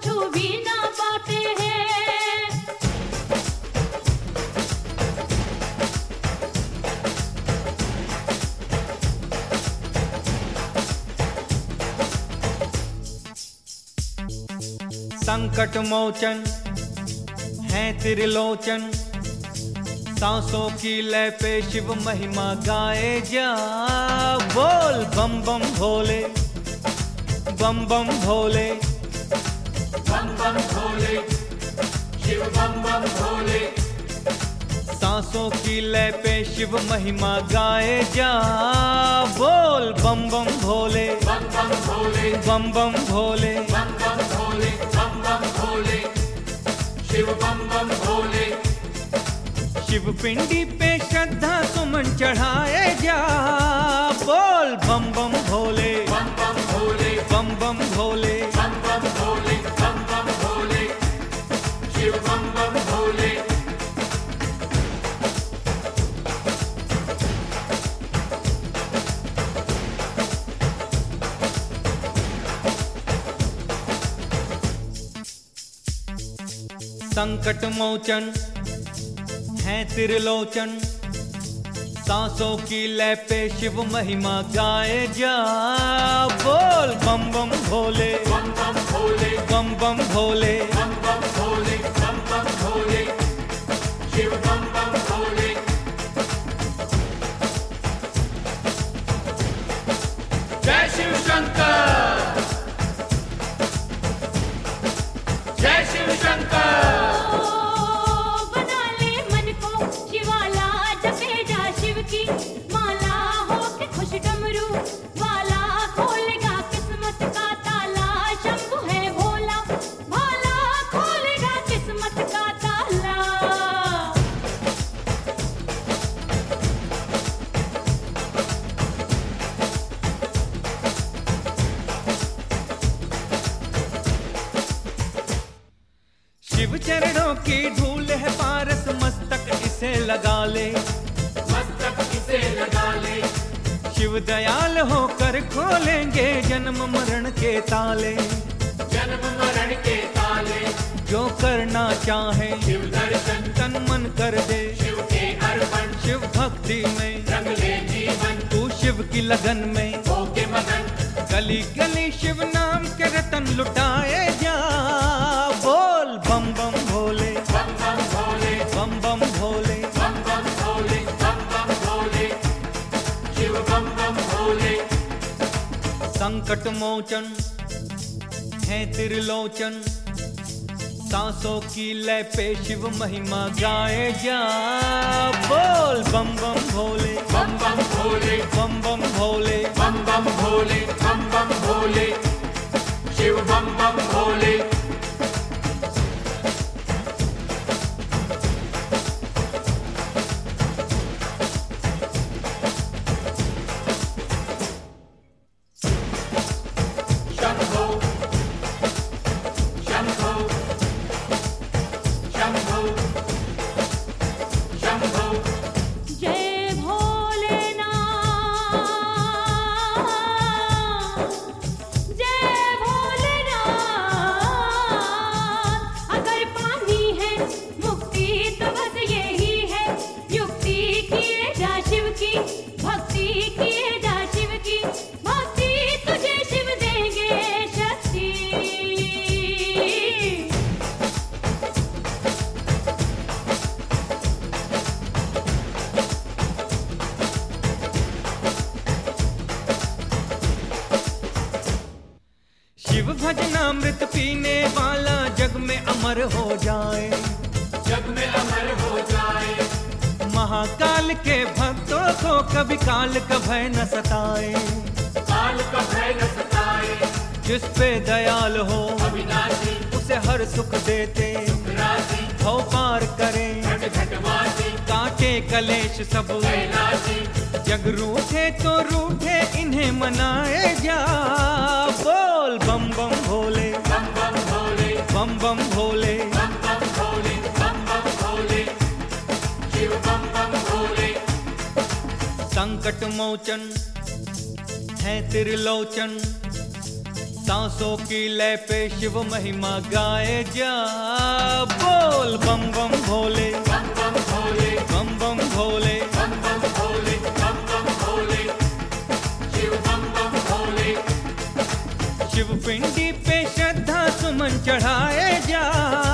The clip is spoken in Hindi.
छू भी ना पाते हैं। संकट मोचन है त्रिलोचन, सांसों की लय पे शिव महिमा गाए जा। बोल बम बम भोले, बम बम भोले, बम बम भोले, शिव बम बम भोले। सांसों की लय पे शिव महिमा गाए जा। बोल बम बम भोले, बम बम भोले, बम बम भोले, बम बम भोले, बम बम भोले, शिव बम बम भोले। शिव पिंडी पे श्रद्धा सुमन चढ़ाए जा। बोल बम बम भोले, बम बम भोले, बम बम भोले, बम बम भोले, बम बम भोले, शिव बम बम भोले। संकट मोचन है त्रिलोचन, सांसों की लय पे शिव महिमा गाए जा। बोल बम बम भोले, बम बम भोले, बम बम भोले, बम बम भोले, बम बम भोले, शिव बम बम भोले। जय शिव शंकर, जय शिव शंकर। बना ले मन को शिवाला, जपे जा शिव की माला, हो के खुश डमरू वाला, खोलेगा किस्मत का ताला। शंभु है भोला भाला, खोलेगा किस्मत का ताला। शिव चरणों की धूल है पारस, मस्तक इसे लगा ले, मस्तक इसे लगा ले। शिव दयाल होकर खोलेंगे जन्म मरण के ताले। जन्म मरण के ताले, जो करना चाहे शिव दर्शन तन मन कर दे, शिव के अर्पण। शिव भक्ति में रंग ले जीवन, तू शिव की लगन में। होके मगन, गली गली शिव नाम के रतन लुटाए जा। बोल बम बम भोले, बम बम भोले, बम बम भोले, बम बम भोले, बम बम भोले, शिव बम बम भोले। संकट मोचन है त्रिलोचन, सांसों की लय पे शिव महिमा गाए जा। बोल बम बम भोले, बम बम भोले, बम बम भोले, बम बम भोले, बम बम भोले, शिव बम बम भोले। शंभो शंभो शंभो शंभो। जय भोलेनाथ, जय भोलेनाथ। अगर पानी है मुक्ति तो बस यही है युक्ति, किए जा शिव की भक्ति, किए जा शिव की भक्ति, तुझे शिव देंगे शक्ति। शिव भजनामृत पीने वाला जग में अमर हो जाए। जग में अमर हो जाए, महाकाल के भक्तों को कभी काल का भय न सताए। काल का भय न सताए। जिस पे दयाल हो अविनाशी उसे हर सुख देते, राशि भव पार करे घट घटवासी काटे कलेश सब। कैलाशी जग रूठे तो रूठे इन्हें मनाए जा। बोल बम बम भोले, बम बम भोले, बम बम भोले, बम बम भोले, बम बम भोले, शिव बम बम भोले। संकट मोचन है त्रिलोचन, सांसों की लय पे शिव महिमा गाए जा, बोल बम बम भोले, बम बम भोले, बम बम भोले, बम बम भोले, बम बम भोले, शिव बम बम भोले। शिव पिंडी पे श्रद्धा सुमन चढ़ाए जा,